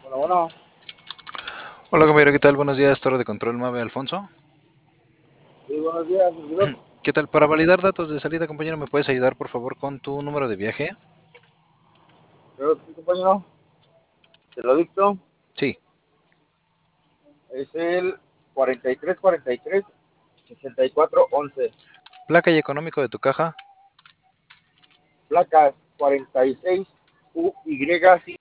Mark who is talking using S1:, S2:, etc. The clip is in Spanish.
S1: Bueno, bueno,
S2: Hola compañero, ¿qué tal? Buenos días, Torre de Control Mave Alfonso.
S1: sí, buenos días, servidor.
S2: ¿Qué tal? Para validar datos de salida, compañero, ¿me puedes ayudar por favor con tu número de viaje?
S1: Creo que sí, compañero, te lo dicto.
S2: Sí.
S1: Es el 4343-6411.
S2: Placa y económico de tu caja.
S1: Placas 46 UY